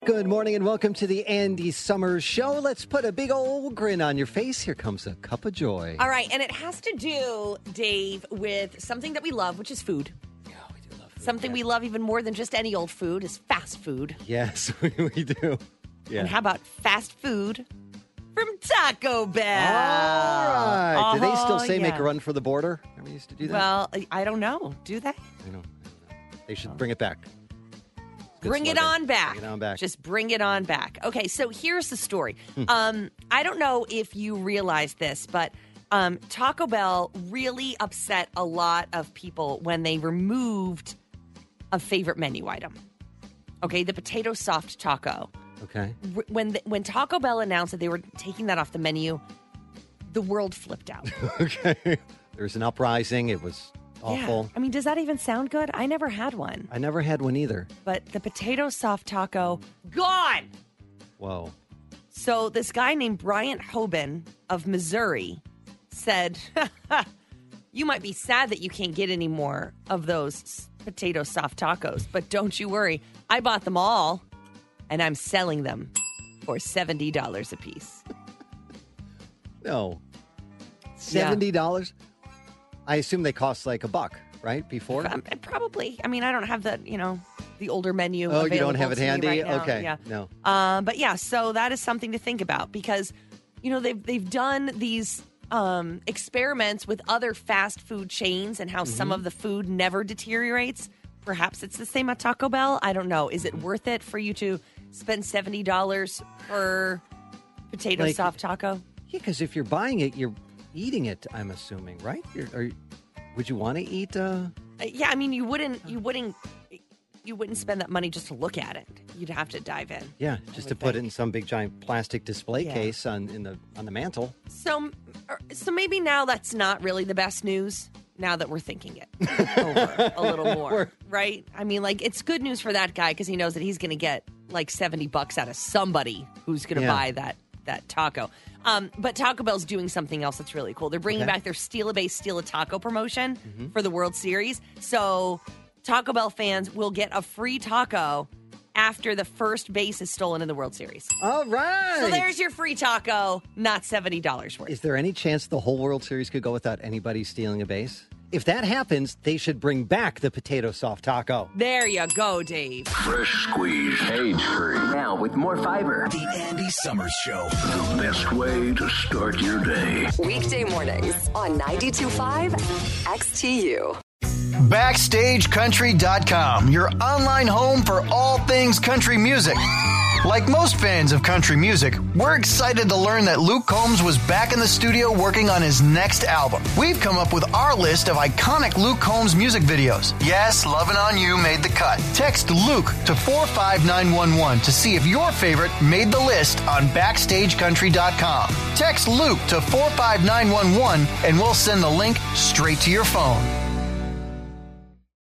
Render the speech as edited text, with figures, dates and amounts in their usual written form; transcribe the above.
Good morning and welcome to the Andy Summers Show. Let's put a big old grin on your face. Here comes a cup of joy. All right, and it has to do, Dave, with something that we love, which is food. Yeah, we do love food. Something we love even more than just any old food is fast food. Yes, we do. Yeah. And how about fast food from Taco Bell? All right. Do they still say make yeah. a run for the border? Remember we used to do that? Well, I don't know. Do they? I don't know. They should bring it back. Bring it on back. Bring it on back. Just bring it on back. Okay, so here's the story. I don't know if you realize this, but Taco Bell really upset a lot of people when they removed a favorite menu item. Okay, the potato soft taco. Okay. When Taco Bell announced that they were taking that off the menu, the world flipped out. Okay. There was an uprising. It was awful. Yeah. I mean, does that even sound good? I never had one. I never had one either. But the potato soft taco, gone! Whoa. So this guy named Bryant Hoban of Missouri said, you might be sad that you can't get any more of those potato soft tacos, but don't you worry. I bought them all, and I'm selling them for $70 a piece. No. $70? I assume they cost like $1, right? Before? Probably. I mean, I don't have the older menu Oh, available you don't have it to me handy? right now. Okay. Yeah. No. But yeah, so that is something to think about because, they've done these experiments with other fast food chains and how some of the food never deteriorates. Perhaps it's the same at Taco Bell. I don't know. Is it worth it for you to spend $70 per potato soft taco? Yeah, because if you're buying it, you're eating it, I'm assuming, right? Would you want to eat? Yeah, I mean, you wouldn't spend that money just to look at it. You'd have to dive in. Yeah, just to put it in some big giant plastic display case on the mantle. So maybe now that's not really the best news. Now that we're thinking it over a little more, right? I mean, like it's good news for that guy because he knows that he's going to get like $70 out of somebody who's going to buy that taco. But Taco Bell's doing something else that's really cool. They're bringing back their Steal a Base, Steal a Taco promotion for the World Series. So Taco Bell fans will get a free taco after the first base is stolen in the World Series. All right. So there's your free taco, not $70 worth. Is there any chance the whole World Series could go without anybody stealing a base? If that happens, they should bring back the potato soft taco. There you go, Dave. Fresh squeeze, cage-free. Now with more fiber. The Andy Summers Show. The best way to start your day. Weekday mornings on 92.5 XTU. BackstageCountry.com, your online home for all things country music. Like most fans of country music, we're excited to learn that Luke Combs was back in the studio working on his next album. We've come up with our list of iconic Luke Combs music videos. Yes, Lovin' On You made the cut. Text Luke to 45911 to see if your favorite made the list on BackstageCountry.com. Text Luke to 45911 and we'll send the link straight to your phone.